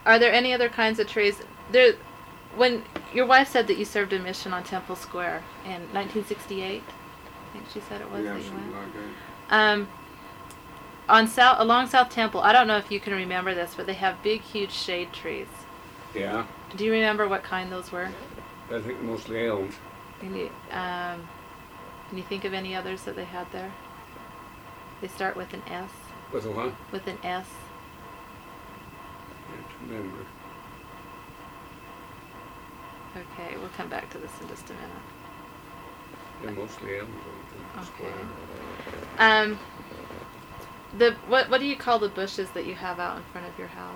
Are there any other kinds of trees? There, when your wife said that you served a mission on Temple Square in 1968, I think she said it was Yeah, that you something went. like that. Along South Temple, I don't know if you can remember this, but they have big, huge shade trees. Yeah. Do you remember what kind those were? I think mostly elms. Can you think of any others that they had there? They start with an S. With a what? With an S. Can't remember. Okay, we'll come back to this in just a minute. They're mostly elms on the Okay. square. What do you call the bushes that you have out in front of your house?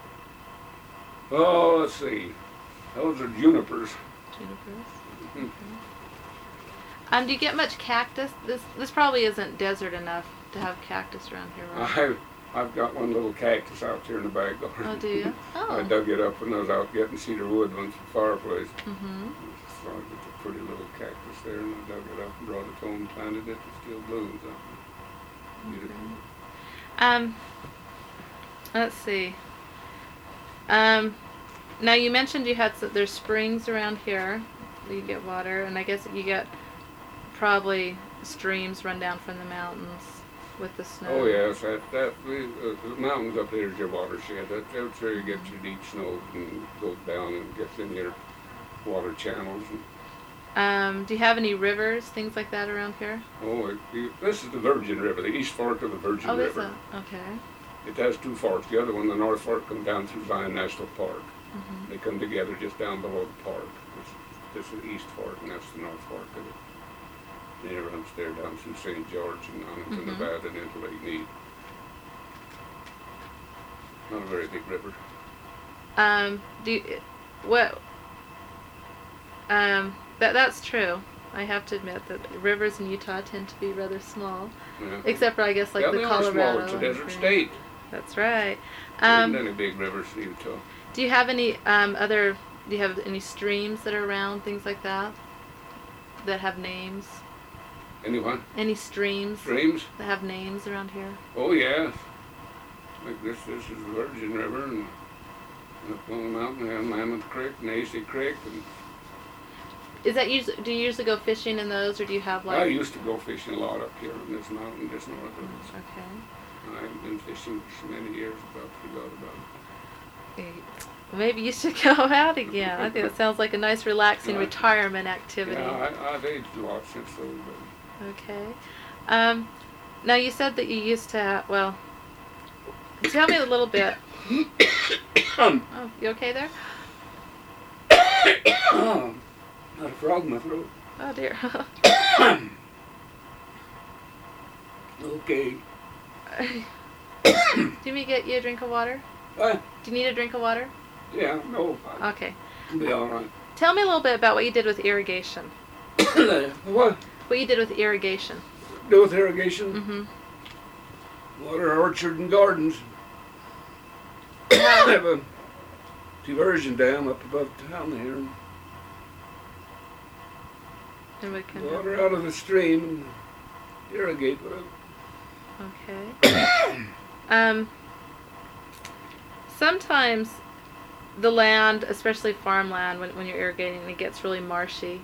Oh, let's see. Those are junipers. Junipers. Mhm. Okay. Do you get much cactus? This probably isn't desert enough to have cactus around here, right? I've got one little cactus out there in the back garden. Oh, do you? Oh. I dug it up when I was out getting cedar wood once at the fireplace. Mm-hmm. So I got a pretty little cactus there, and I dug it up and brought it home and planted it. It still blooms. Let's see. Now you mentioned you had there's springs around here that you get water, and I guess you get probably streams run down from the mountains with the snow. Oh yes, the mountains up there is your watershed. That's where you get your deep snow and goes down and gets in your water channels. Do you have any rivers, things like that around here? Oh, this is the Virgin River, the East Fork of the Virgin Oh, River. is it? Okay. It has two forks. The other one, the North Fork, comes down through Zion National Park. Mm-hmm. They come together just down below the park. This is the East Fork, and that's the North Fork of it. And it runs there down through St. George and on into Nevada and into Lake Mead. Not a very big river. That's true. I have to admit that rivers in Utah tend to be rather small, Yeah. except for I guess like Yeah, the they are Colorado. small. It's a and desert everything. state. That's right. There isn't any big rivers in Utah. Do you have any do you have any streams that are around, things like that have names? Anyone? Any streams Streams? that have names around here? Oh yeah. Like this is the Virgin River, and up on the mountain we have Mammoth Creek and AC Creek. And Is that do you usually go fishing in those, or do you have like? I used to go fishing a lot up here on this mountain just north of us. Okay. I haven't been fishing for so many years, about forgot about it. Maybe you should go out again. I think it sounds like a nice, relaxing retirement activity. Yeah, I've aged a lot since then. Okay. Now you said that you used to tell me a little bit. Oh, you okay there? Got a frog in my throat. Oh dear. Okay. Do you need to get you a drink of water? What? Do you need a drink of water? Yeah, no. Okay. I'll be all right. Tell me a little bit about what you did with irrigation. What? What you did with irrigation. Do with irrigation? Mm-hmm. Water orchard and gardens. I have a diversion dam up above town here. And what kind Water out of the stream and irrigate with it. Okay. Sometimes the land, especially farmland, when you're irrigating, it gets really marshy.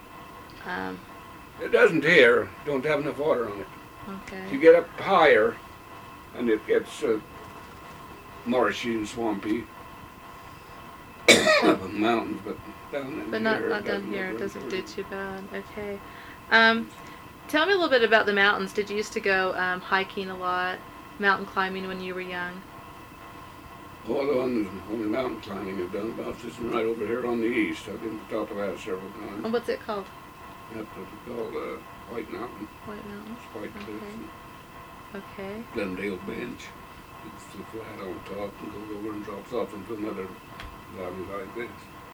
It doesn't here. Don't have enough water on it. Okay. You get up higher, and it gets marshy and swampy. Up in the mountains, but down in But here, not down here. It look doesn't very do too bad. Okay. Tell me a little bit about the mountains. Did you used to go hiking a lot, mountain climbing when you were young? All the only mountain climbing I've done about this one right over here on the east. I've been to the top of that several times. And what's it called? That's what it's called White Mountain. White Mountain. It's White Cliffs and Okay. Glendale Bench. It's flat on top and goes over and drops off into another valley like this.